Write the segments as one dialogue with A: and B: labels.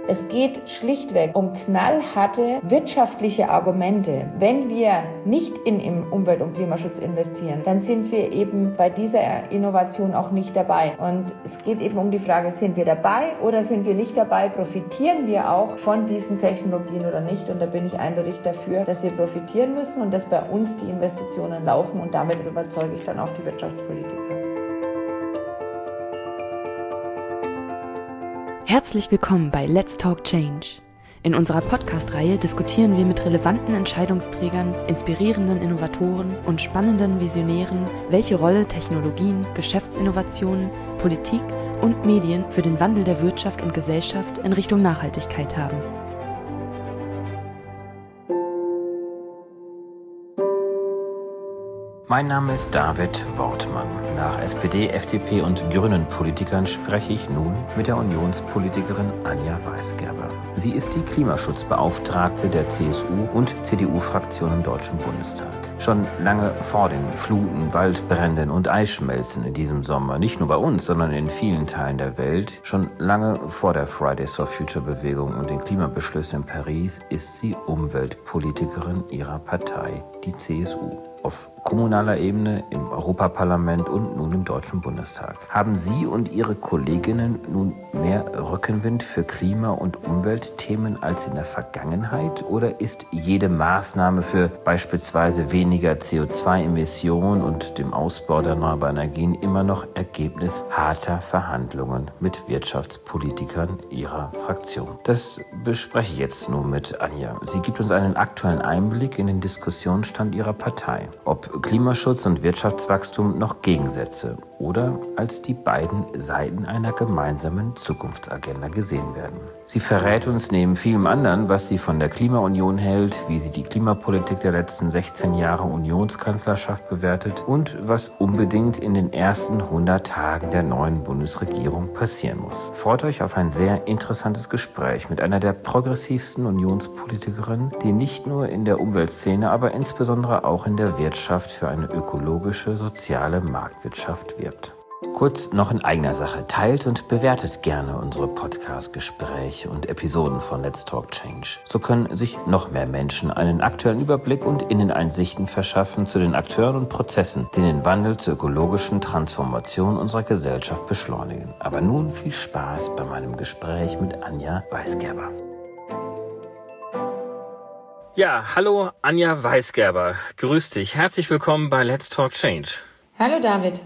A: Es geht schlichtweg um knallharte wirtschaftliche Argumente. Wenn wir nicht in Umwelt- und Klimaschutz investieren, dann sind wir eben bei dieser Innovation auch nicht dabei. Und es geht eben um die Frage, sind wir dabei oder sind wir nicht dabei? Profitieren wir auch von diesen Technologien oder nicht? Und da bin ich eindeutig dafür, dass wir profitieren müssen und dass bei uns die Investitionen laufen. Und damit überzeuge ich dann auch die Wirtschaftspolitiker.
B: Herzlich willkommen bei Let's Talk Change. In unserer Podcast-Reihe diskutieren wir mit relevanten Entscheidungsträgern, inspirierenden Innovatoren und spannenden Visionären, welche Rolle Technologien, Geschäftsinnovationen, Politik und Medien für den Wandel der Wirtschaft und Gesellschaft in Richtung Nachhaltigkeit haben.
C: Mein Name ist David Wortmann. Nach SPD, FDP und Grünen-Politikern spreche ich nun mit der Unionspolitikerin Anja Weisgerber. Sie ist die Klimaschutzbeauftragte der CSU- und CDU-Fraktion im Deutschen Bundestag. Schon lange vor den Fluten, Waldbränden und Eisschmelzen in diesem Sommer, nicht nur bei uns, sondern in vielen Teilen der Welt, schon lange vor der Fridays for Future-Bewegung und den Klimabeschlüssen in Paris, ist sie Umweltpolitikerin ihrer Partei, die CSU. Auf kommunaler Ebene, im Europaparlament und nun im Deutschen Bundestag. Haben Sie und Ihre Kolleginnen nun mehr Rückenwind für Klima- und Umweltthemen als in der Vergangenheit? Oder ist jede Maßnahme für beispielsweise weniger CO2-Emissionen und dem Ausbau der erneuerbaren Energien immer noch Ergebnis harter Verhandlungen mit Wirtschaftspolitikern Ihrer Fraktion? Das bespreche ich jetzt nun mit Anja. Sie gibt uns einen aktuellen Einblick in den Diskussionsstand Ihrer Partei. Ob Klimaschutz und Wirtschaftswachstum noch Gegensätze oder als die beiden Seiten einer gemeinsamen Zukunftsagenda gesehen werden. Sie verrät uns neben vielem anderen, was sie von der Klimaunion hält, wie sie die Klimapolitik der letzten 16 Jahre Unionskanzlerschaft bewertet und was unbedingt in den ersten 100 Tagen der neuen Bundesregierung passieren muss. Freut euch auf ein sehr interessantes Gespräch mit einer der progressivsten Unionspolitikerinnen, die nicht nur in der Umweltszene, aber insbesondere auch in der Wirtschaft für eine ökologische, soziale Marktwirtschaft wirbt. Kurz noch in eigener Sache. Teilt und bewertet gerne unsere Podcast-Gespräche und Episoden von Let's Talk Change. So können sich noch mehr Menschen einen aktuellen Überblick und Inneneinsichten verschaffen zu den Akteuren und Prozessen, die den Wandel zur ökologischen Transformation unserer Gesellschaft beschleunigen. Aber nun viel Spaß bei meinem Gespräch mit Anja Weisgerber. Ja, hallo Anja Weisgerber. Grüß dich. Herzlich willkommen bei Let's Talk Change.
A: Hallo David.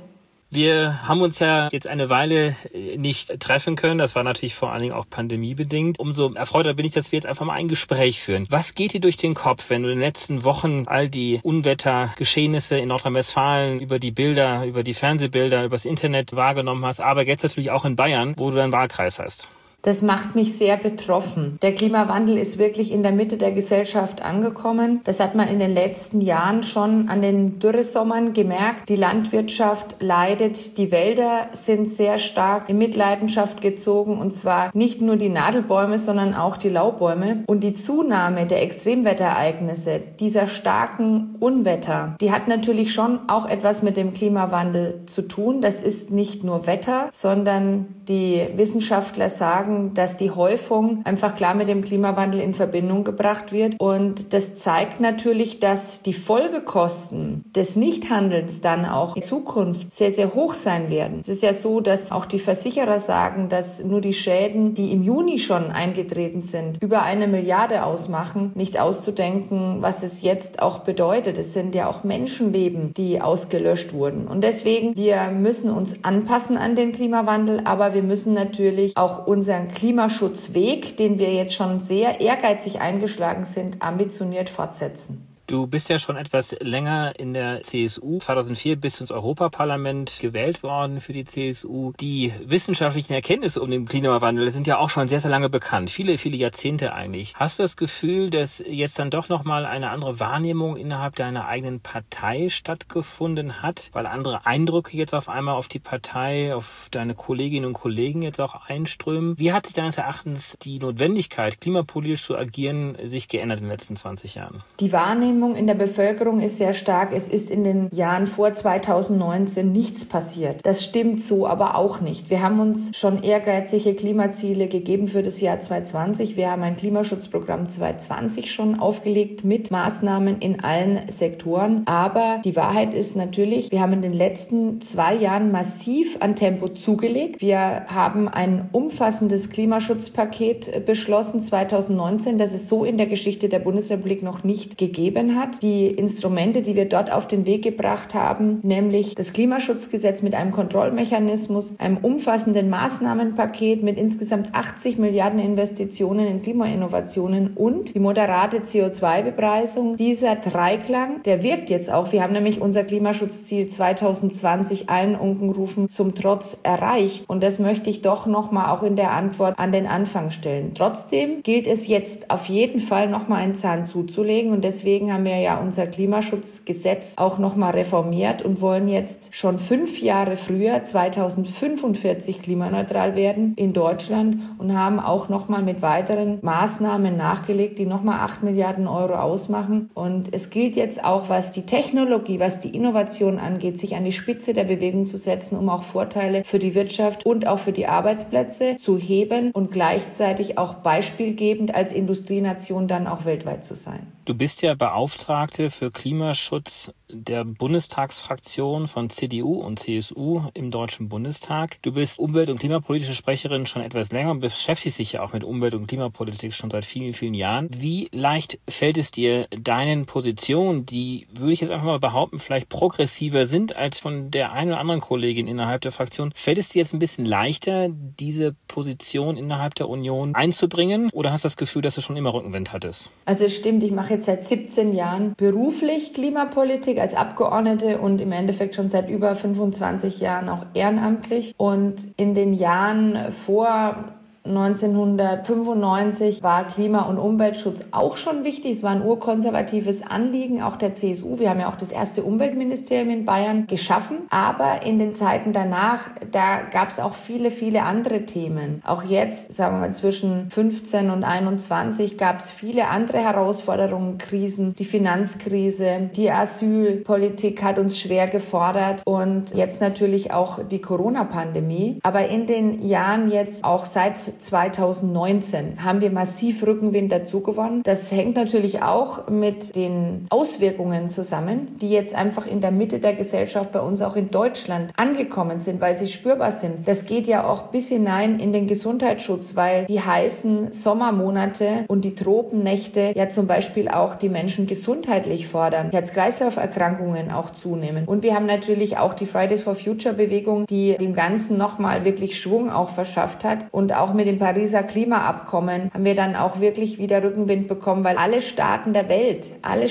C: Wir haben uns ja jetzt eine Weile nicht treffen können. Das war natürlich vor allen Dingen auch pandemiebedingt. Umso erfreuter bin ich, dass wir jetzt einfach mal ein Gespräch führen. Was geht dir durch den Kopf, wenn du in den letzten Wochen all die Unwettergeschehnisse in Nordrhein-Westfalen über die Bilder, über die Fernsehbilder, übers Internet wahrgenommen hast, aber jetzt natürlich auch in Bayern, wo du deinen Wahlkreis hast?
A: Das macht mich sehr betroffen. Der Klimawandel ist wirklich in der Mitte der Gesellschaft angekommen. Das hat man in den letzten Jahren schon an den Dürresommern gemerkt. Die Landwirtschaft leidet, die Wälder sind sehr stark in Mitleidenschaft gezogen und zwar nicht nur die Nadelbäume, sondern auch die Laubbäume. Und die Zunahme der Extremwetterereignisse, dieser starken Unwetter, die hat natürlich schon auch etwas mit dem Klimawandel zu tun. Das ist nicht nur Wetter, sondern die Wissenschaftler sagen, dass die Häufung einfach klar mit dem Klimawandel in Verbindung gebracht wird. Und das zeigt natürlich, dass die Folgekosten des Nichthandelns dann auch in Zukunft sehr, sehr hoch sein werden. Es ist ja so, dass auch die Versicherer sagen, dass nur die Schäden, die im Juni schon eingetreten sind, über 1 Milliarde ausmachen. Nicht auszudenken, was es jetzt auch bedeutet. Es sind ja auch Menschenleben, die ausgelöscht wurden. Und deswegen, wir müssen uns anpassen an den Klimawandel, aber wir müssen natürlich auch unseren Klimaschutzweg, den wir jetzt schon sehr ehrgeizig eingeschlagen sind, ambitioniert fortsetzen.
C: Du bist ja schon etwas länger in der CSU. 2004 bist du ins Europaparlament gewählt worden für die CSU. Die wissenschaftlichen Erkenntnisse um den Klimawandel sind ja auch schon sehr, sehr lange bekannt. Viele, viele Jahrzehnte eigentlich. Hast du das Gefühl, dass jetzt dann doch nochmal eine andere Wahrnehmung innerhalb deiner eigenen Partei stattgefunden hat? Weil andere Eindrücke jetzt auf einmal auf die Partei, auf deine Kolleginnen und Kollegen jetzt auch einströmen. Wie hat sich deines Erachtens die Notwendigkeit, klimapolitisch zu agieren, sich geändert in den letzten 20 Jahren?
A: Die Wahrnehmung Wahrnehmung in der Bevölkerung ist sehr stark, es ist in den Jahren vor 2019 nichts passiert. Das stimmt so aber auch nicht. Wir haben uns schon ehrgeizige Klimaziele gegeben für das Jahr 2020. Wir haben ein Klimaschutzprogramm 2020 schon aufgelegt mit Maßnahmen in allen Sektoren. Aber die Wahrheit ist natürlich, wir haben in den letzten 2 Jahren massiv an Tempo zugelegt. Wir haben ein umfassendes Klimaschutzpaket beschlossen 2019, das es so in der Geschichte der Bundesrepublik noch nicht gegeben hat. Die Instrumente, die wir dort auf den Weg gebracht haben, nämlich das Klimaschutzgesetz mit einem Kontrollmechanismus, einem umfassenden Maßnahmenpaket mit insgesamt 80 Milliarden Investitionen in Klimainnovationen und die moderate CO2-Bepreisung. Dieser Dreiklang, der wirkt jetzt auch. Wir haben nämlich unser Klimaschutzziel 2020 allen Unkenrufen zum Trotz erreicht. Und das möchte ich doch nochmal auch in der Antwort an den Anfang stellen. Trotzdem gilt es jetzt auf jeden Fall nochmal einen Zahn zuzulegen. Und deswegen haben wir ja unser Klimaschutzgesetz auch nochmal reformiert und wollen jetzt schon 5 Jahre früher, 2045, klimaneutral werden in Deutschland und haben auch nochmal mit weiteren Maßnahmen nachgelegt, die nochmal 8 Milliarden Euro ausmachen. Und es gilt jetzt auch, was die Technologie, was die Innovation angeht, sich an die Spitze der Bewegung zu setzen, um auch Vorteile für die Wirtschaft und auch für die Arbeitsplätze zu heben und gleichzeitig auch beispielgebend als Industrienation dann auch weltweit zu sein.
C: Du bist ja Beauftragte für Klimaschutz der Bundestagsfraktion von CDU und CSU im Deutschen Bundestag. Du bist Umwelt- und klimapolitische Sprecherin schon etwas länger und beschäftigst dich ja auch mit Umwelt- und Klimapolitik schon seit vielen, vielen Jahren. Wie leicht fällt es dir, deinen Positionen, die, würde ich jetzt einfach mal behaupten, vielleicht progressiver sind als von der einen oder anderen Kollegin innerhalb der Fraktion, fällt es dir jetzt ein bisschen leichter, diese Position innerhalb der Union einzubringen? Oder hast du das Gefühl, dass du schon immer Rückenwind hattest?
A: Also es stimmt, ich mache jetzt seit 17 Jahren beruflich Klimapolitik als Abgeordnete und im Endeffekt schon seit über 25 Jahren auch ehrenamtlich. Und in den Jahren vor 1995 war Klima- und Umweltschutz auch schon wichtig. Es war ein urkonservatives Anliegen, auch der CSU. Wir haben ja auch das erste Umweltministerium in Bayern geschaffen. Aber in den Zeiten danach, da gab es auch viele, viele andere Themen. Auch jetzt, sagen wir mal, zwischen 15 und 21 gab es viele andere Herausforderungen, Krisen. Die Finanzkrise, die Asylpolitik hat uns schwer gefordert und jetzt natürlich auch die Corona-Pandemie. Aber in den Jahren jetzt, auch seit 2019 haben wir massiv Rückenwind dazu gewonnen. Das hängt natürlich auch mit den Auswirkungen zusammen, die jetzt einfach in der Mitte der Gesellschaft bei uns auch in Deutschland angekommen sind, weil sie spürbar sind. Das geht ja auch bis hinein in den Gesundheitsschutz, weil die heißen Sommermonate und die Tropennächte ja zum Beispiel auch die Menschen gesundheitlich fordern, Herz-Kreislauf-Erkrankungen auch zunehmen. Und wir haben natürlich auch die Fridays for Future Bewegung, die dem Ganzen nochmal wirklich Schwung auch verschafft hat. Und auch mit dem Pariser Klimaabkommen haben wir dann auch wirklich wieder Rückenwind bekommen, weil alle Staaten der Welt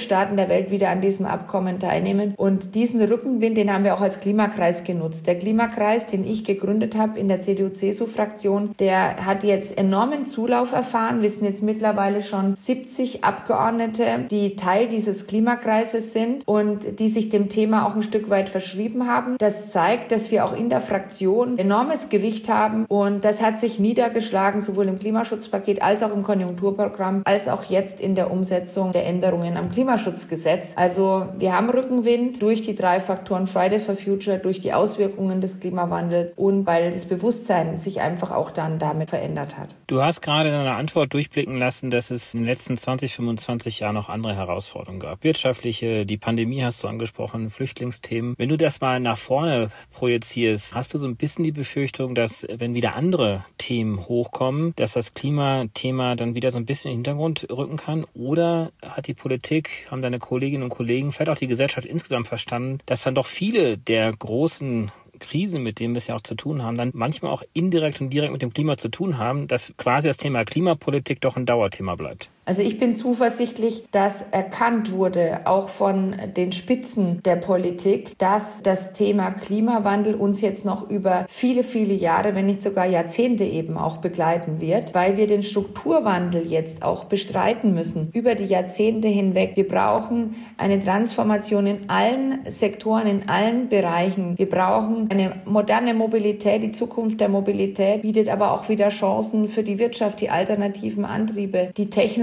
A: wieder an diesem Abkommen teilnehmen. Und diesen Rückenwind, den haben wir auch als Klimakreis genutzt. Der Klimakreis, den ich gegründet habe in der CDU-CSU-Fraktion, der hat jetzt enormen Zulauf erfahren. Wir sind jetzt mittlerweile schon 70 Abgeordnete, die Teil dieses Klimakreises sind und die sich dem Thema auch ein Stück weit verschrieben haben. Das zeigt, dass wir auch in der Fraktion enormes Gewicht haben und das hat sich niedergeschlagen, sowohl im Klimaschutzpaket als auch im Konjunkturprogramm, als auch jetzt in der Umsetzung der Änderungen am Klimaschutzgesetz. Also wir haben Rückenwind durch die 3 Faktoren Fridays for Future, durch die Auswirkungen des Klimawandels und weil das Bewusstsein sich einfach auch dann damit verändert hat.
C: Du hast gerade in deiner Antwort durchblicken lassen, dass es in den letzten 20, 25 Jahren noch andere Herausforderungen gab. Wirtschaftliche, die Pandemie hast du angesprochen, Flüchtlingsthemen. Wenn du das mal nach vorne projizierst, hast du so ein bisschen die Befürchtung, dass wenn wieder andere Themen hochkommen, dass das Klimathema dann wieder so ein bisschen in den Hintergrund rücken kann? Oder hat die Politik, haben deine Kolleginnen und Kollegen, vielleicht auch die Gesellschaft insgesamt verstanden, dass dann doch viele der großen Krisen, mit denen wir es ja auch zu tun haben, dann manchmal auch indirekt und direkt mit dem Klima zu tun haben, dass quasi das Thema Klimapolitik doch ein Dauerthema bleibt?
A: Also ich bin zuversichtlich, dass erkannt wurde, auch von den Spitzen der Politik, dass das Thema Klimawandel uns jetzt noch über viele, viele Jahre, wenn nicht sogar Jahrzehnte eben auch begleiten wird, weil wir den Strukturwandel jetzt auch bestreiten müssen, über die Jahrzehnte hinweg. Wir brauchen eine Transformation in allen Sektoren, in allen Bereichen. Wir brauchen eine moderne Mobilität. Die Zukunft der Mobilität bietet aber auch wieder Chancen für die Wirtschaft, die alternativen Antriebe, die Technologie,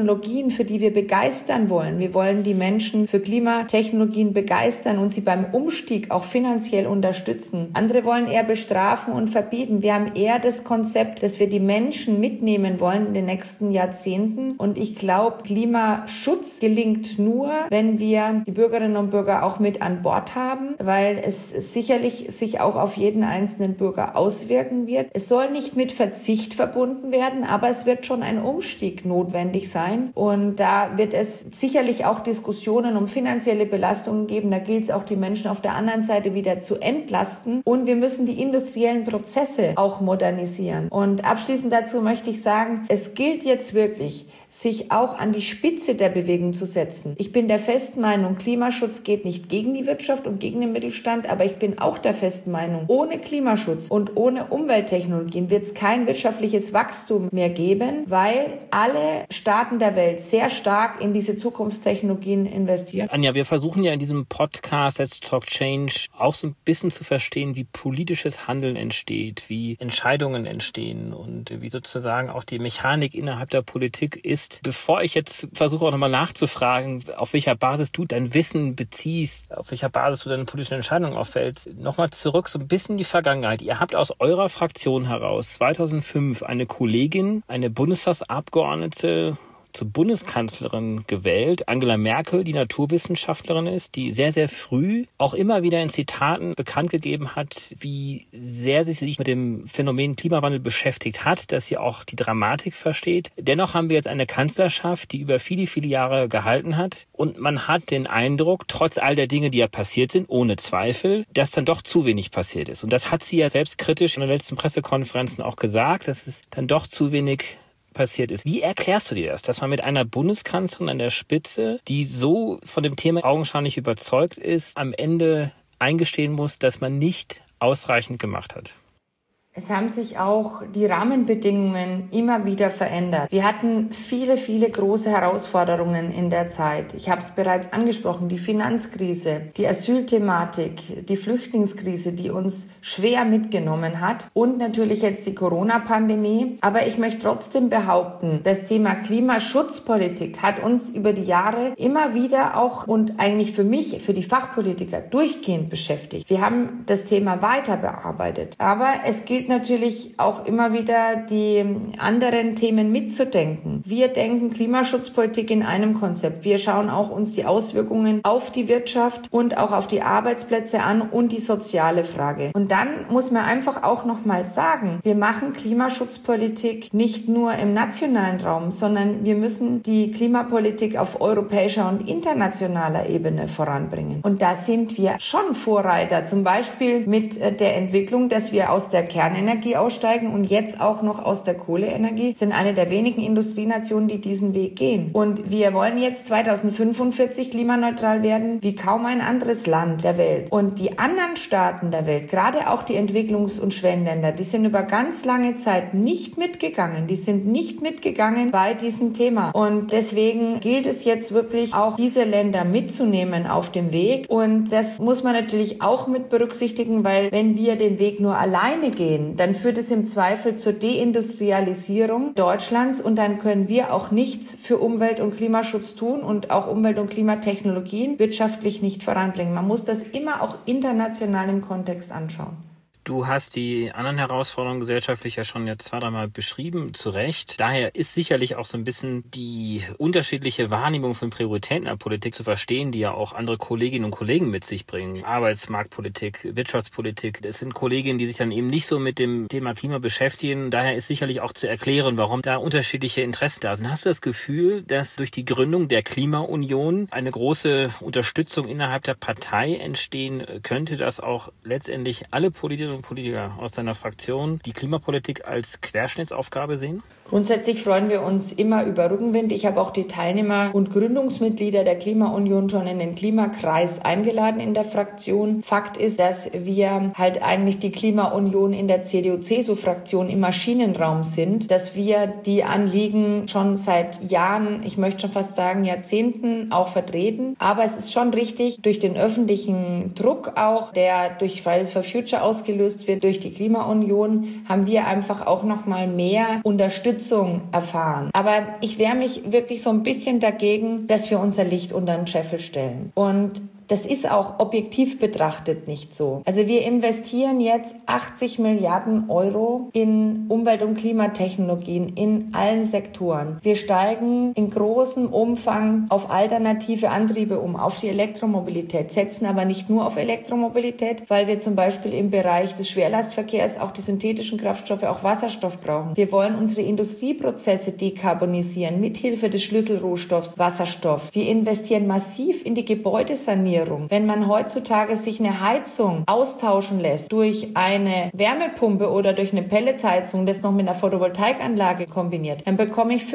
A: Technologien, für die wir begeistern wollen. Wir wollen die Menschen für Klimatechnologien begeistern und sie beim Umstieg auch finanziell unterstützen. Andere wollen eher bestrafen und verbieten. Wir haben eher das Konzept, dass wir die Menschen mitnehmen wollen in den nächsten Jahrzehnten. Und ich glaube, Klimaschutz gelingt nur, wenn wir die Bürgerinnen und Bürger auch mit an Bord haben, weil es sicherlich sich auch auf jeden einzelnen Bürger auswirken wird. Es soll nicht mit Verzicht verbunden werden, aber es wird schon ein Umstieg notwendig sein. Und da wird es sicherlich auch Diskussionen um finanzielle Belastungen geben. Da gilt es auch, die Menschen auf der anderen Seite wieder zu entlasten. Und wir müssen die industriellen Prozesse auch modernisieren. Und abschließend dazu möchte ich sagen, es gilt jetzt wirklich, sich auch an die Spitze der Bewegung zu setzen. Ich bin der festen Meinung, Klimaschutz geht nicht gegen die Wirtschaft und gegen den Mittelstand, aber ich bin auch der festen Meinung, ohne Klimaschutz und ohne Umwelttechnologien wird es kein wirtschaftliches Wachstum mehr geben, weil alle Staaten der Welt sehr stark in diese Zukunftstechnologien investieren.
C: Anja, wir versuchen ja in diesem Podcast Let's Talk Change auch so ein bisschen zu verstehen, wie politisches Handeln entsteht, wie Entscheidungen entstehen und wie sozusagen auch die Mechanik innerhalb der Politik ist. Bevor ich jetzt versuche auch nochmal nachzufragen, auf welcher Basis du dein Wissen beziehst, auf welcher Basis du deine politischen Entscheidungen auffällst, nochmal zurück so ein bisschen in die Vergangenheit. Ihr habt aus eurer Fraktion heraus 2005 eine Kollegin, eine Bundestagsabgeordnete zur Bundeskanzlerin gewählt, Angela Merkel, die Naturwissenschaftlerin ist, die sehr, sehr früh auch immer wieder in Zitaten bekannt gegeben hat, wie sehr sie sich mit dem Phänomen Klimawandel beschäftigt hat, dass sie auch die Dramatik versteht. Dennoch haben wir jetzt eine Kanzlerschaft, die über viele, viele Jahre gehalten hat und man hat den Eindruck, trotz all der Dinge, die ja passiert sind, ohne Zweifel, dass dann doch zu wenig passiert ist. Und das hat sie ja selbstkritisch in den letzten Pressekonferenzen auch gesagt, dass es dann doch zu wenig passiert ist. Wie erklärst du dir das, dass man mit einer Bundeskanzlerin an der Spitze, die so von dem Thema augenscheinlich überzeugt ist, am Ende eingestehen muss, dass man nicht ausreichend gemacht hat?
A: Es haben sich auch die Rahmenbedingungen immer wieder verändert. Wir hatten viele, viele große Herausforderungen in der Zeit. Ich habe es bereits angesprochen, die Finanzkrise, die Asylthematik, die Flüchtlingskrise, die uns schwer mitgenommen hat und natürlich jetzt die Corona-Pandemie. Aber ich möchte trotzdem behaupten, das Thema Klimaschutzpolitik hat uns über die Jahre immer wieder auch und eigentlich für mich, für die Fachpolitiker durchgehend beschäftigt. Wir haben das Thema weiter bearbeitet. Aber es gilt natürlich auch immer wieder, die anderen Themen mitzudenken. Wir denken Klimaschutzpolitik in einem Konzept. Wir schauen auch uns die Auswirkungen auf die Wirtschaft und auch auf die Arbeitsplätze an und die soziale Frage. Und dann muss man einfach auch nochmal sagen, wir machen Klimaschutzpolitik nicht nur im nationalen Raum, sondern wir müssen die Klimapolitik auf europäischer und internationaler Ebene voranbringen. Und da sind wir schon Vorreiter, zum Beispiel mit der Entwicklung, dass wir aus der Kernenergie aussteigen und jetzt auch noch aus der Kohleenergie, sind eine der wenigen Industrienationen, die diesen Weg gehen. Und wir wollen jetzt 2045 klimaneutral werden, wie kaum ein anderes Land der Welt. Und die anderen Staaten der Welt, gerade auch die Entwicklungs- und Schwellenländer, die sind über ganz lange Zeit nicht mitgegangen. Die sind nicht mitgegangen bei diesem Thema. Und deswegen gilt es jetzt wirklich auch, diese Länder mitzunehmen auf dem Weg. Und das muss man natürlich auch mit berücksichtigen, weil wenn wir den Weg nur alleine gehen, dann führt es im Zweifel zur Deindustrialisierung Deutschlands und dann können wir auch nichts für Umwelt- und Klimaschutz tun und auch Umwelt- und Klimatechnologien wirtschaftlich nicht voranbringen. Man muss das immer auch international im Kontext anschauen.
C: Du hast die anderen Herausforderungen gesellschaftlich ja schon jetzt 2-3 Mal beschrieben, zu Recht. Daher ist sicherlich auch so ein bisschen die unterschiedliche Wahrnehmung von Prioritäten der Politik zu verstehen, die ja auch andere Kolleginnen und Kollegen mit sich bringen. Arbeitsmarktpolitik, Wirtschaftspolitik. Das sind Kolleginnen, die sich dann eben nicht so mit dem Thema Klima beschäftigen. Daher ist sicherlich auch zu erklären, warum da unterschiedliche Interessen da sind. Hast du das Gefühl, dass durch die Gründung der Klimaunion eine große Unterstützung innerhalb der Partei entstehen könnte, dass auch letztendlich alle Politikerinnen und Politiker aus deiner Fraktion die Klimapolitik als Querschnittsaufgabe sehen?
A: Grundsätzlich freuen wir uns immer über Rückenwind. Ich habe auch die Teilnehmer und Gründungsmitglieder der Klimaunion schon in den Klimakreis eingeladen in der Fraktion. Fakt ist, dass wir halt eigentlich die Klimaunion in der CDU-CSU-Fraktion im Maschinenraum sind, dass wir die Anliegen schon seit Jahren, ich möchte schon fast sagen Jahrzehnten auch vertreten. Aber es ist schon richtig, durch den öffentlichen Druck auch, der durch Fridays for Future ausgelöst ausgelöst wird durch die Klimaunion, haben wir einfach auch nochmal mehr Unterstützung erfahren. Aber ich wehre mich wirklich so ein bisschen dagegen, dass wir unser Licht unter den Scheffel stellen. Und das ist auch objektiv betrachtet nicht so. Also wir investieren jetzt 80 Milliarden Euro in Umwelt- und Klimatechnologien in allen Sektoren. Wir steigen in großem Umfang auf alternative Antriebe um, auf die Elektromobilität, setzen aber nicht nur auf Elektromobilität, weil wir zum Beispiel im Bereich des Schwerlastverkehrs auch die synthetischen Kraftstoffe, auch Wasserstoff brauchen. Wir wollen unsere Industrieprozesse dekarbonisieren mit Hilfe des Schlüsselrohstoffs Wasserstoff. Wir investieren massiv in die Gebäudesanierung. Wenn man heutzutage sich eine Heizung austauschen lässt durch eine Wärmepumpe oder durch eine Pelletsheizung, das noch mit einer Photovoltaikanlage kombiniert, dann bekomme ich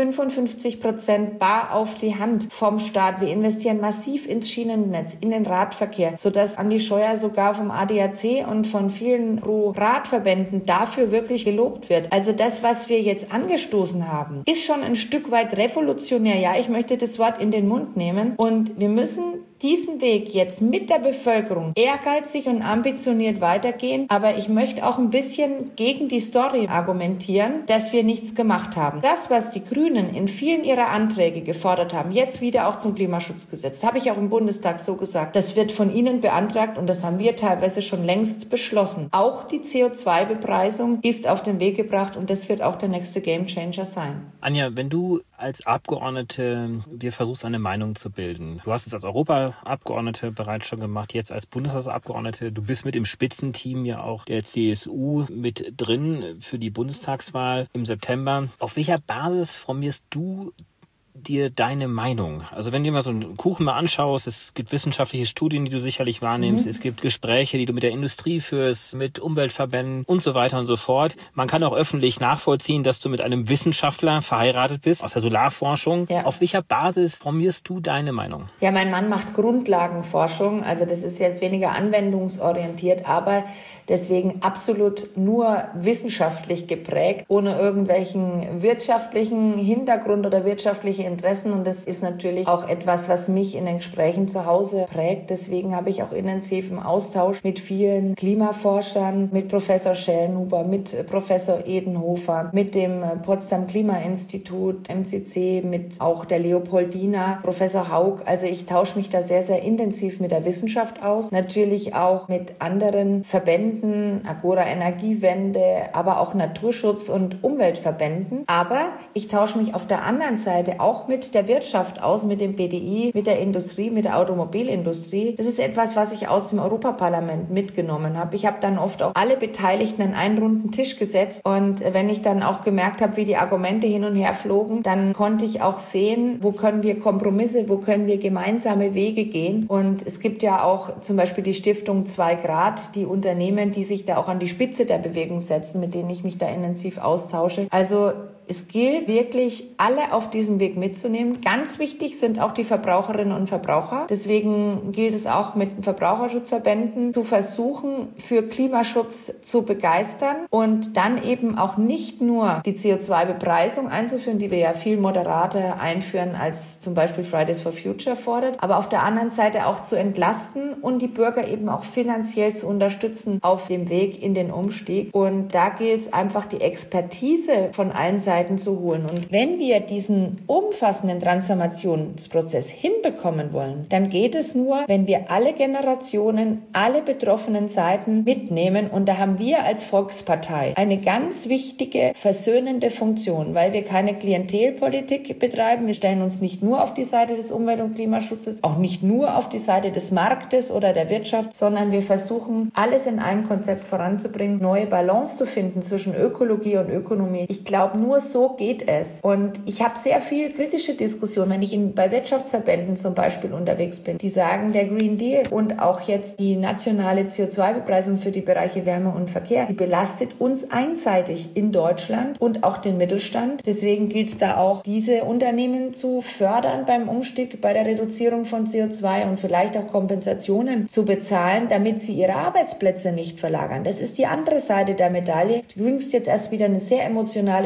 A: 55% bar auf die Hand vom Staat. Wir investieren massiv ins Schienennetz, in den Radverkehr, sodass Andi Scheuer sogar vom ADAC und von vielen Pro-Radverbänden dafür wirklich gelobt wird. Also das, was wir jetzt angestoßen haben, ist schon ein Stück weit revolutionär. Ja, ich möchte das Wort in den Mund nehmen und wir müssen diesen Weg jetzt mit der Bevölkerung ehrgeizig und ambitioniert weitergehen. Aber ich möchte auch ein bisschen gegen die Story argumentieren, dass wir nichts gemacht haben. Das, was die Grünen in vielen ihrer Anträge gefordert haben, jetzt wieder auch zum Klimaschutzgesetz, habe ich auch im Bundestag so gesagt, das wird von Ihnen beantragt und das haben wir teilweise schon längst beschlossen. Auch die CO2-Bepreisung ist auf den Weg gebracht und das wird auch der nächste Gamechanger sein.
C: Anja, wenn du als Abgeordnete dir versuchst, eine Meinung zu bilden, du hast es als Europaabgeordnete bereits schon gemacht, jetzt als Bundestagsabgeordnete, du bist mit im Spitzenteam ja auch der CSU mit drin für die Bundestagswahl im September. Auf welcher Basis formierst du dir deine Meinung? Also wenn du dir mal so einen Kuchen mal anschaust, es gibt wissenschaftliche Studien, die du sicherlich wahrnimmst, es gibt Gespräche, die du mit der Industrie führst, mit Umweltverbänden und so weiter und so fort. Man kann auch öffentlich nachvollziehen, dass du mit einem Wissenschaftler verheiratet bist aus der Solarforschung. Ja. Auf welcher Basis formierst du deine Meinung?
A: Ja, mein Mann macht Grundlagenforschung, also das ist jetzt weniger anwendungsorientiert, aber deswegen absolut nur wissenschaftlich geprägt, ohne irgendwelchen wirtschaftlichen Hintergrund oder wirtschaftliche Interessen und das ist natürlich auch etwas, was mich in den Gesprächen zu Hause prägt. Deswegen habe ich auch intensiven Austausch mit vielen Klimaforschern, mit Professor Schellnhuber, mit Professor Edenhofer, mit dem Potsdam Klimainstitut, MCC, mit auch der Leopoldina, Professor Haug. Also ich tausche mich da sehr, sehr intensiv mit der Wissenschaft aus. Natürlich auch mit anderen Verbänden, Agora Energiewende, aber auch Naturschutz- und Umweltverbänden. Aber ich tausche mich auf der anderen Seite auch mit der Wirtschaft aus, mit dem BDI, mit der Industrie, mit der Automobilindustrie. Das ist etwas, was ich aus dem Europaparlament mitgenommen habe. Ich habe dann oft auch alle Beteiligten an einen runden Tisch gesetzt und wenn ich dann auch gemerkt habe, wie die Argumente hin und her flogen, dann konnte ich auch sehen, wo können wir Kompromisse, wo können wir gemeinsame Wege gehen. Und es gibt ja auch zum Beispiel die Stiftung 2 Grad, die Unternehmen, die sich da auch an die Spitze der Bewegung setzen, mit denen ich mich da intensiv austausche. Also es gilt wirklich, alle auf diesem Weg mitzunehmen. Ganz wichtig sind auch die Verbraucherinnen und Verbraucher. Deswegen gilt es auch mit den Verbraucherschutzverbänden zu versuchen, für Klimaschutz zu begeistern und dann eben auch nicht nur die CO2-Bepreisung einzuführen, die wir ja viel moderater einführen, als zum Beispiel Fridays for Future fordert, aber auf der anderen Seite auch zu entlasten und die Bürger eben auch finanziell zu unterstützen auf dem Weg in den Umstieg. Und da gilt es einfach, die Expertise von allen Seiten zu holen. Und wenn wir diesen umfassenden Transformationsprozess hinbekommen wollen, dann geht es nur, wenn wir alle Generationen, alle betroffenen Seiten mitnehmen. Und da haben wir als Volkspartei eine ganz wichtige versöhnende Funktion, weil wir keine Klientelpolitik betreiben. Wir stellen uns nicht nur auf die Seite des Umwelt- und Klimaschutzes, auch nicht nur auf die Seite des Marktes oder der Wirtschaft, sondern wir versuchen, alles in einem Konzept voranzubringen, neue Balance zu finden zwischen Ökologie und Ökonomie. Ich glaube, nur so geht es. Und ich habe sehr viel kritische Diskussionen, wenn ich bei Wirtschaftsverbänden zum Beispiel unterwegs bin, die sagen, der Green Deal und auch jetzt die nationale CO2-Bepreisung für die Bereiche Wärme und Verkehr, die belastet uns einseitig in Deutschland und auch den Mittelstand. Deswegen gilt es da auch, diese Unternehmen zu fördern beim Umstieg, bei der Reduzierung von CO2 und vielleicht auch Kompensationen zu bezahlen, damit sie ihre Arbeitsplätze nicht verlagern. Das ist die andere Seite der Medaille. Übrigens jetzt erst wieder eine sehr emotionale Unternehmerin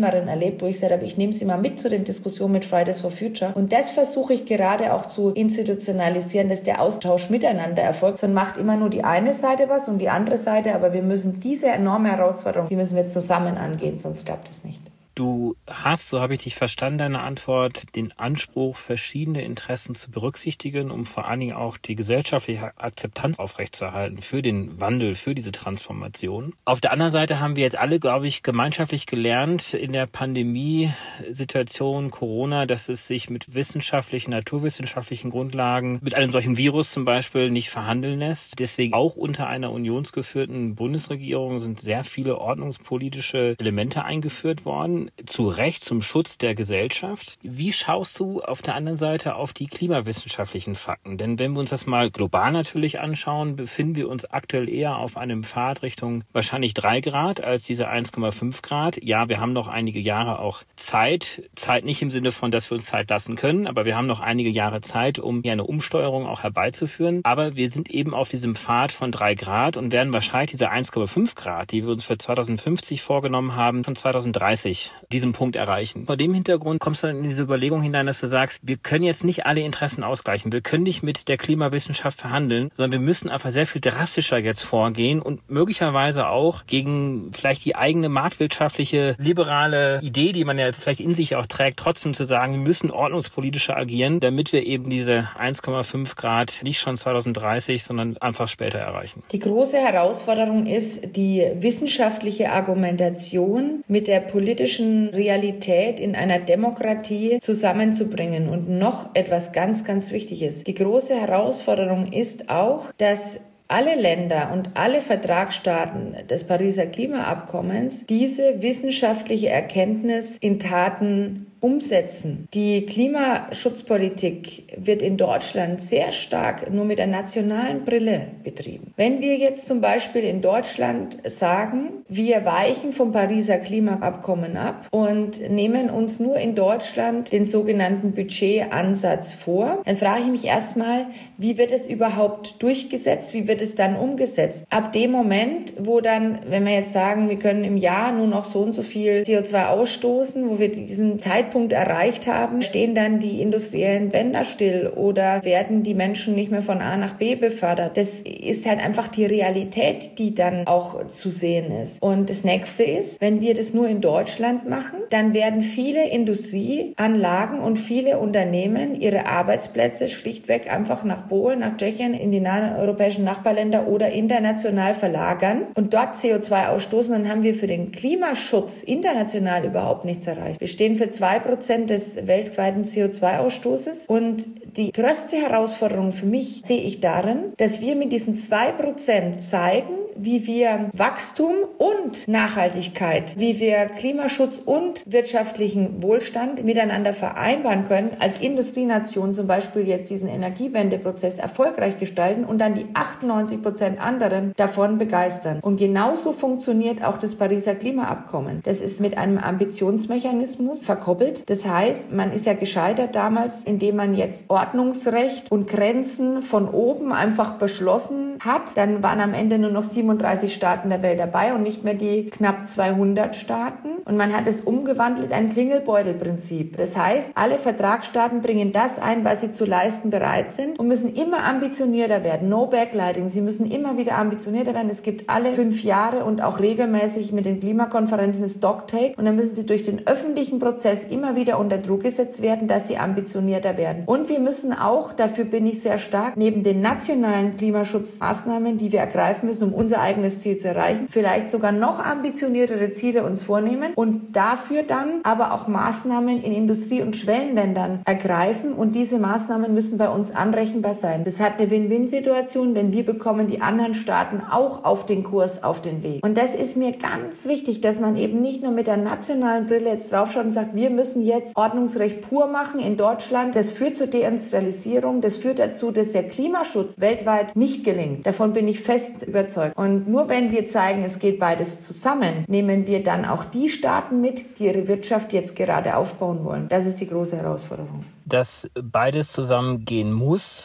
A: Unternehmerin erlebt, wo ich gesagt habe, ich nehme sie mal mit zu den Diskussionen mit Fridays for Future. Und das versuche ich gerade auch zu institutionalisieren, dass der Austausch miteinander erfolgt. Sonst macht immer nur die eine Seite was und die andere Seite, aber wir müssen diese enorme Herausforderung, die müssen wir zusammen angehen, sonst klappt es nicht.
C: Du hast, so habe ich dich verstanden, deine Antwort, den Anspruch, verschiedene Interessen zu berücksichtigen, um vor allen Dingen auch die gesellschaftliche Akzeptanz aufrechtzuerhalten für den Wandel, für diese Transformation. Auf der anderen Seite haben wir jetzt alle, glaube ich, gemeinschaftlich gelernt in der Pandemiesituation Corona, dass es sich mit wissenschaftlichen, naturwissenschaftlichen Grundlagen, mit einem solchen Virus zum Beispiel, nicht verhandeln lässt. Deswegen auch unter einer unionsgeführten Bundesregierung sind sehr viele ordnungspolitische Elemente eingeführt worden. Zu Recht zum Schutz der Gesellschaft. Wie schaust du auf der anderen Seite auf die klimawissenschaftlichen Fakten? Denn wenn wir uns das mal global natürlich anschauen, befinden wir uns aktuell eher auf einem Pfad Richtung wahrscheinlich 3 Grad als diese 1,5 Grad. Ja, wir haben noch einige Jahre auch Zeit. Zeit nicht im Sinne von, dass wir uns Zeit lassen können, aber wir haben noch einige Jahre Zeit, um hier eine Umsteuerung auch herbeizuführen. Aber wir sind eben auf diesem Pfad von 3 Grad und werden wahrscheinlich diese 1,5 Grad, die wir uns für 2050 vorgenommen haben, schon 2030 diesen Punkt erreichen. Vor dem Hintergrund kommst du in diese Überlegung hinein, dass du sagst, wir können jetzt nicht alle Interessen ausgleichen. Wir können nicht mit der Klimawissenschaft verhandeln, sondern wir müssen einfach sehr viel drastischer jetzt vorgehen und möglicherweise auch gegen vielleicht die eigene marktwirtschaftliche, liberale Idee, die man ja vielleicht in sich auch trägt, trotzdem zu sagen, wir müssen ordnungspolitischer agieren, damit wir eben diese 1,5 Grad nicht schon 2030, sondern einfach später erreichen.
A: Die große Herausforderung ist, die wissenschaftliche Argumentation mit der politischen Realität in einer Demokratie zusammenzubringen. Und noch etwas ganz, ganz Wichtiges. Die große Herausforderung ist auch, dass alle Länder und alle Vertragsstaaten des Pariser Klimaabkommens diese wissenschaftliche Erkenntnis in Taten umsetzen. Die Klimaschutzpolitik wird in Deutschland sehr stark nur mit der nationalen Brille betrieben. Wenn wir jetzt zum Beispiel in Deutschland sagen, wir weichen vom Pariser Klimaabkommen ab und nehmen uns nur in Deutschland den sogenannten Budgetansatz vor, dann frage ich mich erstmal, wie wird es überhaupt durchgesetzt, wie wird es dann umgesetzt? Ab dem Moment, wo dann, wenn wir jetzt sagen, wir können im Jahr nur noch so und so viel CO2 ausstoßen, wo wir diesen Zeitpunkt erreicht haben, stehen dann die industriellen Bänder still oder werden die Menschen nicht mehr von A nach B befördert. Das ist halt einfach die Realität, die dann auch zu sehen ist. Und das nächste ist, wenn wir das nur in Deutschland machen, dann werden viele Industrieanlagen und viele Unternehmen ihre Arbeitsplätze schlichtweg einfach nach Polen, nach Tschechien, in die nahen europäischen Nachbarländer oder international verlagern und dort CO2 ausstoßen. Dann haben wir für den Klimaschutz international überhaupt nichts erreicht. Wir stehen für 2% des weltweiten CO2-Ausstoßes und die größte Herausforderung für mich sehe ich darin, dass wir mit diesen 2% zeigen, wie wir Wachstum und Nachhaltigkeit, wie wir Klimaschutz und wirtschaftlichen Wohlstand miteinander vereinbaren können, als Industrienation zum Beispiel jetzt diesen Energiewendeprozess erfolgreich gestalten und dann die 98% anderen davon begeistern. Und genauso funktioniert auch das Pariser Klimaabkommen. Das ist mit einem Ambitionsmechanismus verkoppelt. Das heißt, man ist ja gescheitert damals, indem man jetzt Ordnungsrecht und Grenzen von oben einfach beschlossen hat. Dann waren am Ende nur noch 37 Staaten der Welt dabei und nicht mehr die knapp 200 Staaten. Und man hat es umgewandelt in ein Klingelbeutelprinzip. Das heißt, alle Vertragsstaaten bringen das ein, was sie zu leisten bereit sind und müssen immer ambitionierter werden. No backlighting. Sie müssen immer wieder ambitionierter werden. Es gibt alle 5 Jahre und auch regelmäßig mit den Klimakonferenzen das Stocktake. Und dann müssen sie durch den öffentlichen Prozess immer wieder unter Druck gesetzt werden, dass sie ambitionierter werden. Und wir müssen auch, dafür bin ich sehr stark, neben den nationalen Klimaschutzmaßnahmen, die wir ergreifen müssen, um unser eigenes Ziel zu erreichen, vielleicht sogar noch ambitioniertere Ziele uns vornehmen und dafür dann aber auch Maßnahmen in Industrie- und Schwellenländern ergreifen. Und diese Maßnahmen müssen bei uns anrechenbar sein. Das hat eine Win-Win-Situation, denn wir bekommen die anderen Staaten auch auf den Kurs, auf den Weg. Und das ist mir ganz wichtig, dass man eben nicht nur mit der nationalen Brille jetzt draufschaut und sagt, wir müssen jetzt Ordnungsrecht pur machen in Deutschland. Das führt zur Deindustrialisierung. Das führt dazu, dass der Klimaschutz weltweit nicht gelingt. Davon bin ich fest überzeugt. Und nur wenn wir zeigen, es geht beides zusammen, nehmen wir dann auch die Staaten mit, die ihre Wirtschaft jetzt gerade aufbauen wollen. Das ist die große Herausforderung.
C: Dass beides zusammengehen muss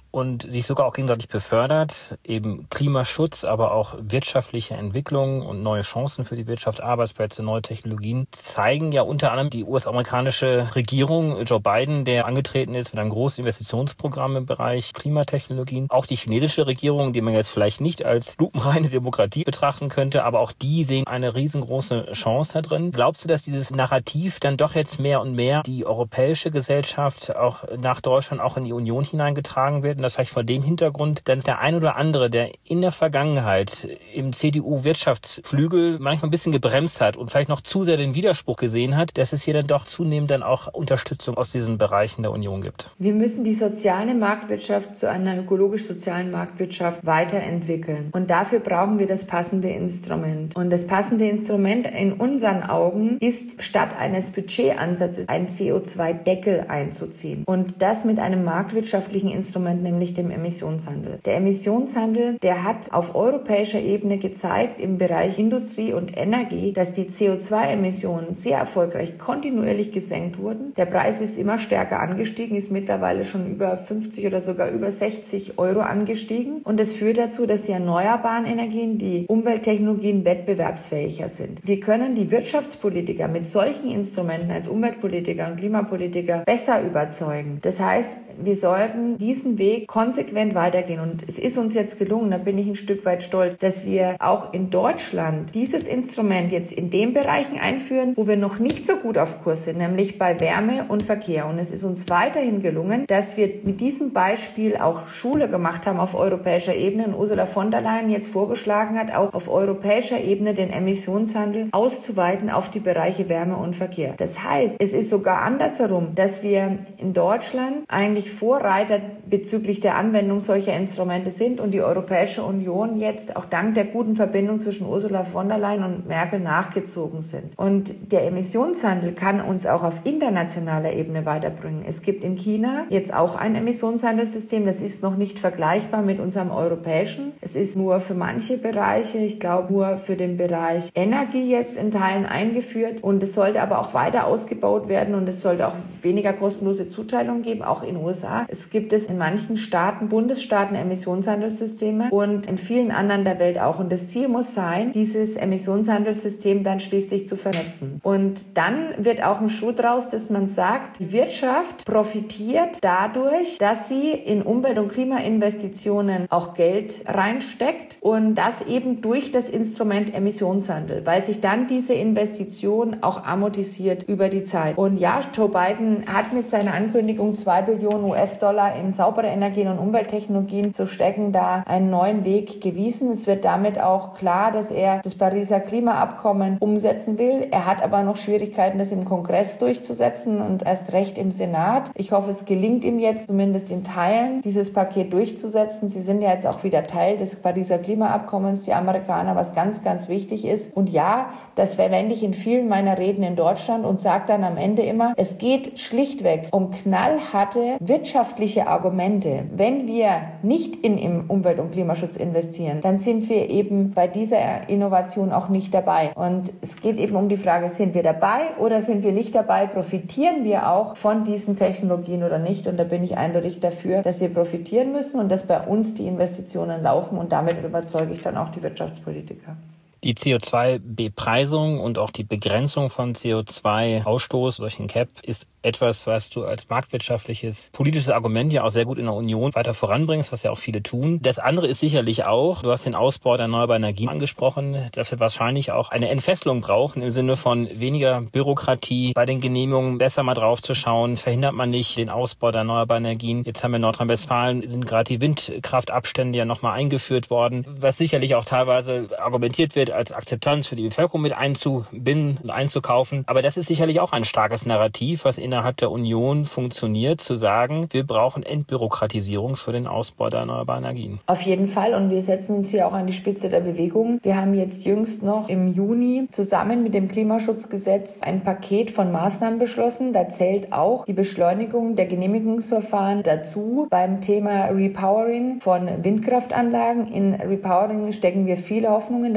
C: und sich sogar auch gegenseitig befördert. Eben Klimaschutz, aber auch wirtschaftliche Entwicklung und neue Chancen für die Wirtschaft, Arbeitsplätze, neue Technologien zeigen ja unter anderem die US-amerikanische Regierung, Joe Biden, der angetreten ist mit einem großen Investitionsprogramm im Bereich Klimatechnologien. Auch die chinesische Regierung, die man jetzt vielleicht nicht als lupenreine Demokratie betrachten könnte, aber auch die sehen eine riesengroße Chance da drin. Glaubst du, dass dieses Narrativ dann doch jetzt mehr und mehr die europäische Gesellschaft auch nach Deutschland, auch in die Union hineingetragen wird und dass vielleicht vor dem Hintergrund dann der ein oder andere, der in der Vergangenheit im CDU-Wirtschaftsflügel manchmal ein bisschen gebremst hat und vielleicht noch zu sehr den Widerspruch gesehen hat, dass es hier dann doch zunehmend dann auch Unterstützung aus diesen Bereichen der Union gibt?
A: Wir müssen die soziale Marktwirtschaft zu einer ökologisch-sozialen Marktwirtschaft weiterentwickeln. Und dafür brauchen wir das passende Instrument. Und das passende Instrument in unseren Augen ist, statt eines Budgetansatzes einen CO2-Deckel einzuziehen. Und das mit einem marktwirtschaftlichen Instrument, nämlich dem Emissionshandel. Der Emissionshandel, der hat auf europäischer Ebene gezeigt, im Bereich Industrie und Energie, dass die CO2-Emissionen sehr erfolgreich kontinuierlich gesenkt wurden. Der Preis ist immer stärker angestiegen, ist mittlerweile schon über 50 oder sogar über 60 Euro angestiegen. Und das führt dazu, dass die erneuerbaren Energien, die Umwelttechnologien wettbewerbsfähiger sind. Wir können die Wirtschaftspolitiker mit solchen Instrumenten als Umweltpolitiker und Klimapolitiker besser überzeugen. Das heißt, wir sollten diesen Weg konsequent weitergehen. Und es ist uns jetzt gelungen, da bin ich ein Stück weit stolz, dass wir auch in Deutschland dieses Instrument jetzt in den Bereichen einführen, wo wir noch nicht so gut auf Kurs sind, nämlich bei Wärme und Verkehr. Und es ist uns weiterhin gelungen, dass wir mit diesem Beispiel auch Schule gemacht haben auf europäischer Ebene und Ursula von der Leyen jetzt vorgeschlagen hat, auch auf europäischer Ebene den Emissionshandel auszuweiten auf die Bereiche Wärme und Verkehr. Das heißt, es ist sogar andersherum, dass wir in Deutschland eigentlich Vorreiter bezüglich der Anwendung solcher Instrumente sind und die Europäische Union jetzt auch dank der guten Verbindung zwischen Ursula von der Leyen und Merkel nachgezogen sind. Und der Emissionshandel kann uns auch auf internationaler Ebene weiterbringen. Es gibt in China jetzt auch ein Emissionshandelssystem, das ist noch nicht vergleichbar mit unserem europäischen. Es ist nur für manche Bereiche, ich glaube nur für den Bereich Energie jetzt in Teilen eingeführt und es sollte aber auch weiter ausgebaut werden und es sollte auch weniger kostenlose Zuteilungen geben, auch in den USA. Es gibt es in manchen Staaten, Bundesstaaten Emissionshandelssysteme und in vielen anderen der Welt auch. Und das Ziel muss sein, dieses Emissionshandelssystem dann schließlich zu vernetzen. Und dann wird auch ein Schuh draus, dass man sagt, die Wirtschaft profitiert dadurch, dass sie in Umwelt- und Klimainvestitionen auch Geld reinsteckt und das eben durch das Instrument Emissionshandel, weil sich dann diese Investition auch amortisiert über die Zeit. Und ja, Joe Biden hat mit seiner Ankündigung 2 Billionen US-Dollar in saubere Energien und Umwelttechnologien zu stecken, da einen neuen Weg gewiesen. Es wird damit auch klar, dass er das Pariser Klimaabkommen umsetzen will. Er hat aber noch Schwierigkeiten, das im Kongress durchzusetzen und erst recht im Senat. Ich hoffe, es gelingt ihm jetzt zumindest in Teilen, dieses Paket durchzusetzen. Sie sind ja jetzt auch wieder Teil des Pariser Klimaabkommens, die Amerikaner, was ganz, ganz wichtig ist. Und ja, das verwende ich in vielen meiner Reden in Deutschland und sage dann am Ende immer, es geht schlichtweg um knallharte wirtschaftliche Argumente. Wenn wir nicht in Umwelt- und Klimaschutz investieren, dann sind wir eben bei dieser Innovation auch nicht dabei. Und es geht eben um die Frage, sind wir dabei oder sind wir nicht dabei? Profitieren wir auch von diesen Technologien oder nicht? Und da bin ich eindeutig dafür, dass wir profitieren müssen und dass bei uns die Investitionen laufen und damit überzeuge ich dann auch die Wirtschaftspolitiker.
C: Die CO2-Bepreisung und auch die Begrenzung von CO2-Ausstoß durch den CAP ist etwas, was du als marktwirtschaftliches, politisches Argument ja auch sehr gut in der Union weiter voranbringst, was ja auch viele tun. Das andere ist sicherlich auch, du hast den Ausbau der erneuerbaren Energien angesprochen, dass wir wahrscheinlich auch eine Entfesselung brauchen im Sinne von weniger Bürokratie bei den Genehmigungen, besser mal drauf zu schauen, verhindert man nicht den Ausbau der erneuerbaren Energien. Jetzt haben wir in Nordrhein-Westfalen, sind gerade die Windkraftabstände ja nochmal eingeführt worden, was sicherlich auch teilweise argumentiert wird, als Akzeptanz für die Bevölkerung mit einzubinden und einzukaufen. Aber das ist sicherlich auch ein starkes Narrativ, was innerhalb der Union funktioniert, zu sagen, wir brauchen Entbürokratisierung für den Ausbau der erneuerbaren Energien.
A: Auf jeden Fall und wir setzen uns hier auch an die Spitze der Bewegung. Wir haben jetzt jüngst noch im Juni zusammen mit dem Klimaschutzgesetz ein Paket von Maßnahmen beschlossen. Da zählt auch die Beschleunigung der Genehmigungsverfahren dazu beim Thema Repowering von Windkraftanlagen. In Repowering stecken wir viele Hoffnungen. Das sind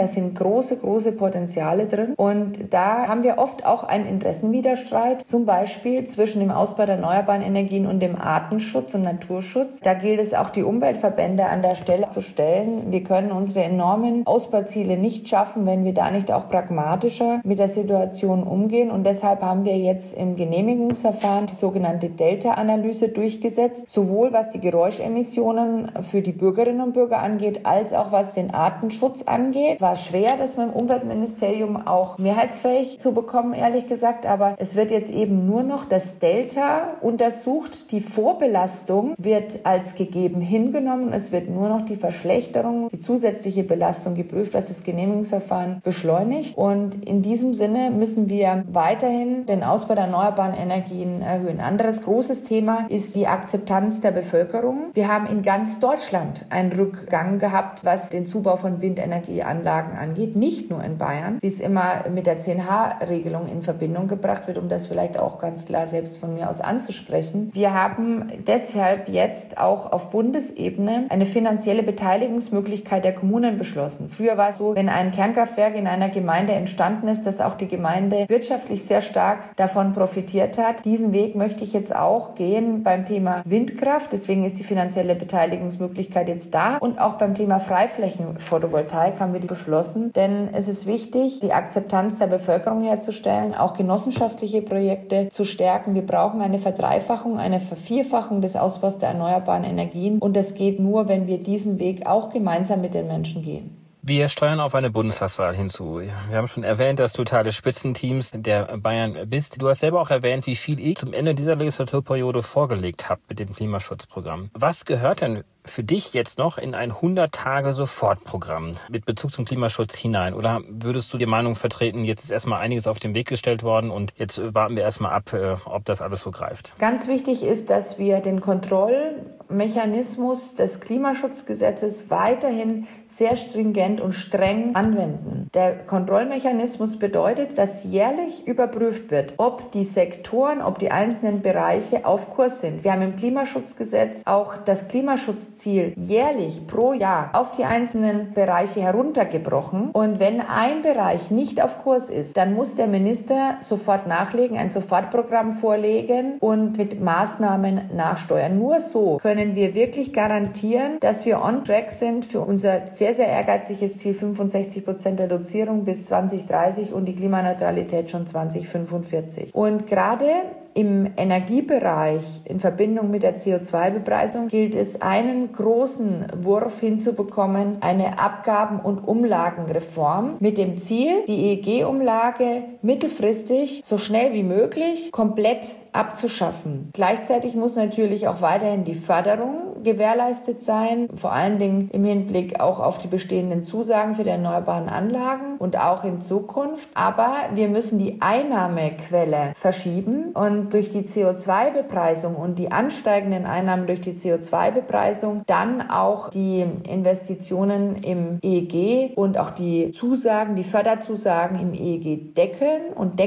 A: große Potenziale drin. Und da haben wir oft auch einen Interessenwiderstreit, zum Beispiel zwischen dem Ausbau der erneuerbaren Energien und dem Artenschutz und Naturschutz. Da gilt es auch, die Umweltverbände an der Stelle zu stellen. Wir können unsere enormen Ausbauziele nicht schaffen, wenn wir da nicht auch pragmatischer mit der Situation umgehen. Und deshalb haben wir jetzt im Genehmigungsverfahren die sogenannte Delta-Analyse durchgesetzt, sowohl was die Geräuschemissionen für die Bürgerinnen und Bürger angeht, als auch was den Artenschutz angeht. War schwer, das beim Umweltministerium auch mehrheitsfähig zu bekommen, ehrlich gesagt, aber es wird jetzt eben nur noch das Delta untersucht. Die Vorbelastung wird als gegeben hingenommen. Es wird nur noch die Verschlechterung, die zusätzliche Belastung geprüft, was das Genehmigungsverfahren beschleunigt. Und in diesem Sinne müssen wir weiterhin den Ausbau der erneuerbaren Energien erhöhen. Anderes großes Thema ist die Akzeptanz der Bevölkerung. Wir haben in ganz Deutschland einen Rückgang gehabt, was den Zubau von Windenergieanlagen angeht, nicht nur in Bayern, wie es immer mit der 10H-Regelung in Verbindung gebracht wird, um das vielleicht auch ganz klar selbst von mir aus anzusprechen. Wir haben deshalb jetzt auch auf Bundesebene eine finanzielle Beteiligungsmöglichkeit der Kommunen beschlossen. Früher war es so, wenn ein Kernkraftwerk in einer Gemeinde entstanden ist, dass auch die Gemeinde wirtschaftlich sehr stark davon profitiert hat. Diesen Weg möchte ich jetzt auch gehen beim Thema Windkraft. Deswegen ist die finanzielle Beteiligungsmöglichkeit jetzt da. Und auch beim Thema Freiflächenphotovoltaik haben wir die beschlossen. Denn es ist wichtig, die Akzeptanz der Bevölkerung herzustellen, auch genossenschaftliche Projekte zu stärken. Wir brauchen eine Verdreifachung, eine Vervierfachung des Ausbaus der erneuerbaren Energien. Und das geht nur, wenn wir diesen Weg auch gemeinsam mit den Menschen gehen.
C: Wir steuern auf eine Bundestagswahl hinzu. Wir haben schon erwähnt, dass du Teil des Spitzenteams der Bayern bist. Du hast selber auch erwähnt, wie viel ihr zum Ende dieser Legislaturperiode vorgelegt habt mit dem Klimaschutzprogramm. Was gehört denn für dich jetzt noch in ein 100-Tage-Sofortprogramm mit Bezug zum Klimaschutz hinein? Oder würdest du die Meinung vertreten, jetzt ist erstmal einiges auf den Weg gestellt worden und jetzt warten wir erstmal ab, ob das alles so greift?
A: Ganz wichtig ist, dass wir den Kontrollmechanismus des Klimaschutzgesetzes weiterhin sehr stringent und streng anwenden. Der Kontrollmechanismus bedeutet, dass jährlich überprüft wird, ob die Sektoren, ob die einzelnen Bereiche auf Kurs sind. Wir haben im Klimaschutzgesetz auch das Klimaschutzziel jährlich pro Jahr auf die einzelnen Bereiche heruntergebrochen. Und wenn ein Bereich nicht auf Kurs ist, dann muss der Minister sofort nachlegen, ein Sofortprogramm vorlegen und mit Maßnahmen nachsteuern. Nur so können wir wirklich garantieren, dass wir on track sind für unser sehr, sehr ehrgeiziges Ziel 65% Reduzierung bis 2030 und die Klimaneutralität schon 2045. Und gerade im Energiebereich in Verbindung mit der CO2-Bepreisung gilt es, einen großen Wurf hinzubekommen, eine Abgaben- und Umlagenreform mit dem Ziel, die EEG-Umlage mittelfristig so schnell wie möglich komplett abzuschaffen. Gleichzeitig muss natürlich auch weiterhin die Förderung gewährleistet sein, vor allen Dingen im Hinblick auch auf die bestehenden Zusagen für die erneuerbaren Anlagen und auch in Zukunft. Aber wir müssen die Einnahmequelle verschieben und durch die CO2-Bepreisung und die ansteigenden Einnahmen durch die CO2-Bepreisung dann auch die Investitionen im EEG und auch die Zusagen, die Förderzusagen im EEG decken.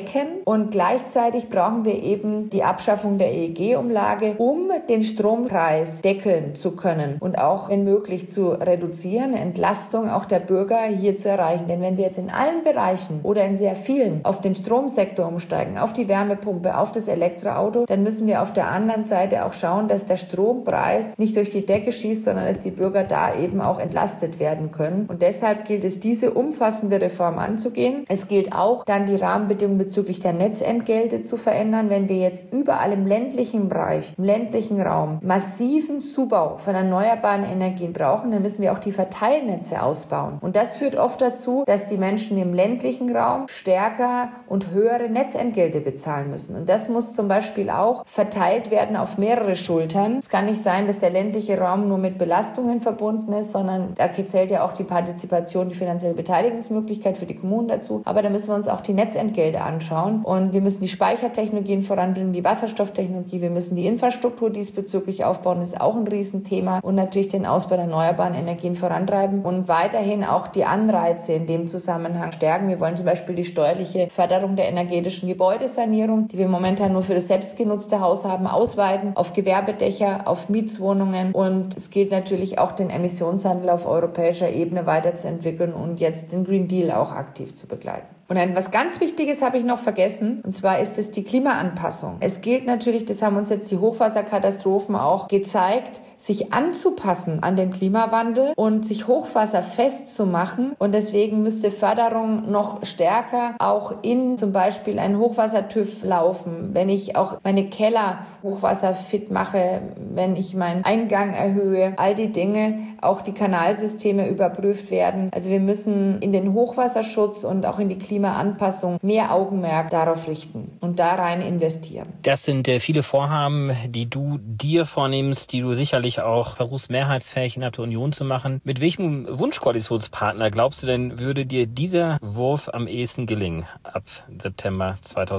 A: Und gleichzeitig brauchen wir eben die Abschaffung der EEG-Umlage, um den Strompreis deckeln zu können und auch, wenn möglich, zu reduzieren, eine Entlastung auch der Bürger hier zu erreichen. Denn wenn wir jetzt in allen Bereichen oder in sehr vielen auf den Stromsektor umsteigen, auf die Wärmepumpe, auf das Elektroauto, dann müssen wir auf der anderen Seite auch schauen, dass der Strompreis nicht durch die Decke schießt, sondern dass die Bürger da eben auch entlastet werden können. Und deshalb gilt es, diese umfassende Reform anzugehen. Es gilt auch, dann die Rahmenbedingungen bezüglich der Netzentgelte zu verändern. Wenn wir jetzt überall im ländlichen Bereich, im ländlichen Raum massiven Zubau von erneuerbaren Energien brauchen, dann müssen wir auch die Verteilnetze ausbauen. Und das führt oft dazu, dass die Menschen im ländlichen Raum stärker und höhere Netzentgelte bezahlen müssen. Und das muss zum Beispiel auch verteilt werden auf mehrere Schultern. Es kann nicht sein, dass der ländliche Raum nur mit Belastungen verbunden ist, sondern da zählt ja auch die Partizipation, die finanzielle Beteiligungsmöglichkeit für die Kommunen dazu. Aber da müssen wir uns auch die Netzentgelte anschauen. Und wir müssen die Speichertechnologien voranbringen, die Wasserstofftechnologie. Wir müssen die Infrastruktur diesbezüglich aufbauen. Das ist auch ein diesem Thema und natürlich den Ausbau der erneuerbaren Energien vorantreiben und weiterhin auch die Anreize in dem Zusammenhang stärken. Wir wollen zum Beispiel die steuerliche Förderung der energetischen Gebäudesanierung, die wir momentan nur für das selbstgenutzte Haus haben, ausweiten auf Gewerbedächer, auf Mietswohnungen, und es gilt natürlich auch den Emissionshandel auf europäischer Ebene weiterzuentwickeln und jetzt den Green Deal auch aktiv zu begleiten. Und etwas ganz Wichtiges habe ich noch vergessen, und zwar ist es die Klimaanpassung. Es gilt natürlich, das haben uns jetzt die Hochwasserkatastrophen auch gezeigt, sich anzupassen an den Klimawandel und sich hochwasserfest zu machen. Und deswegen müsste Förderung noch stärker auch in zum Beispiel einen Hochwasser-TÜV laufen, wenn ich auch meine Keller hochwasserfit mache, wenn ich meinen Eingang erhöhe, all die Dinge, auch die Kanalsysteme überprüft werden. Also wir müssen in den Hochwasserschutz und auch in die Klimaanpassung mehr Augenmerk darauf richten und da rein investieren.
C: Das sind viele Vorhaben, die du dir vornimmst, die du sicherlich auch versuchst, mehrheitsfähig innerhalb der Union zu machen. Mit welchem Wunschkoalitionspartner, glaubst du denn, würde dir dieser Wurf am ehesten gelingen ab September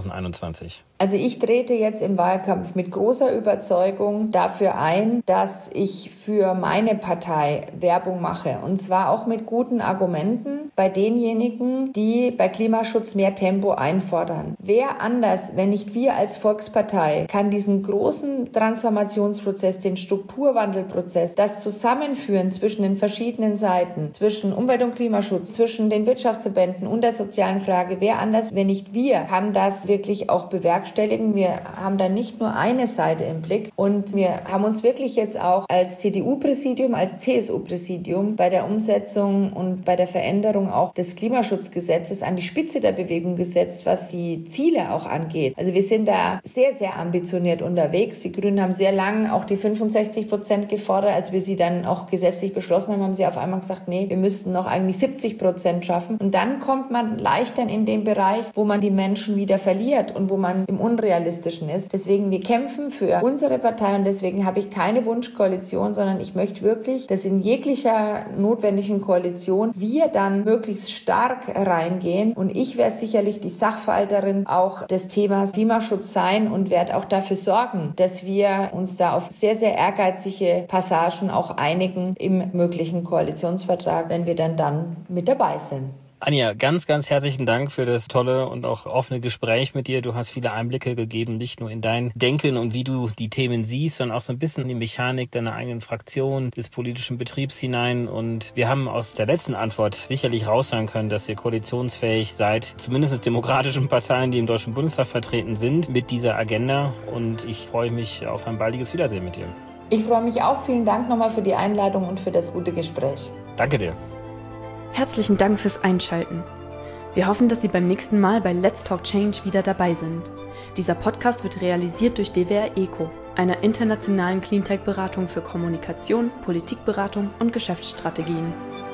C: 2021?
A: Also ich trete jetzt im Wahlkampf mit großer Überzeugung dafür ein, dass ich für meine Partei Werbung mache. Und zwar auch mit guten Argumenten bei denjenigen, die bei Klimaschutz mehr Tempo einfordern. Wer anders, wenn nicht wir als Volkspartei, kann diesen großen Transformationsprozess, den Strukturwandelprozess, das Zusammenführen zwischen den verschiedenen Seiten, zwischen Umwelt- und Klimaschutz, zwischen den Wirtschaftsverbänden und der sozialen Frage, wer anders, wenn nicht wir, kann das wirklich auch bewerkstelligen. Wir haben da nicht nur eine Seite im Blick, und wir haben uns wirklich jetzt auch als CDU-Präsidium, als CSU-Präsidium bei der Umsetzung und bei der Veränderung auch des Klimaschutzgesetzes an die Spitze der Bewegung gesetzt, was die Ziele auch angeht. Also wir sind da sehr, sehr ambitioniert unterwegs. Die Grünen haben sehr lange auch die 65% gefordert. Als wir sie dann auch gesetzlich beschlossen haben, haben sie auf einmal gesagt, nee, wir müssten noch eigentlich 70% schaffen. Und dann kommt man leichter in den Bereich, wo man die Menschen wieder verliert und wo man im Unrealistischen ist. Deswegen, wir kämpfen für unsere Partei, und deswegen habe ich keine Wunschkoalition, sondern ich möchte wirklich, dass in jeglicher notwendigen Koalition wir dann möglichst stark reingehen, und ich werde sicherlich die Sachverhalterin auch des Themas Klimaschutz sein und werde auch dafür sorgen, dass wir uns da auf sehr, sehr ehrgeizige Passagen auch einigen im möglichen Koalitionsvertrag, wenn wir dann mit dabei sind.
C: Anja, ganz, ganz herzlichen Dank für das tolle und auch offene Gespräch mit dir. Du hast viele Einblicke gegeben, nicht nur in dein Denken und wie du die Themen siehst, sondern auch so ein bisschen in die Mechanik deiner eigenen Fraktion, des politischen Betriebs hinein. Und wir haben aus der letzten Antwort sicherlich raushören können, dass ihr koalitionsfähig seid, zumindest demokratischen Parteien, die im Deutschen Bundestag vertreten sind, mit dieser Agenda. Und ich freue mich auf ein baldiges Wiedersehen mit dir.
A: Ich freue mich auch. Vielen Dank nochmal für die Einladung und für das gute Gespräch.
C: Danke dir.
B: Herzlichen Dank fürs Einschalten. Wir hoffen, dass Sie beim nächsten Mal bei Let's Talk Change wieder dabei sind. Dieser Podcast wird realisiert durch DWR ECO, einer internationalen Cleantech-Beratung für Kommunikation, Politikberatung und Geschäftsstrategien.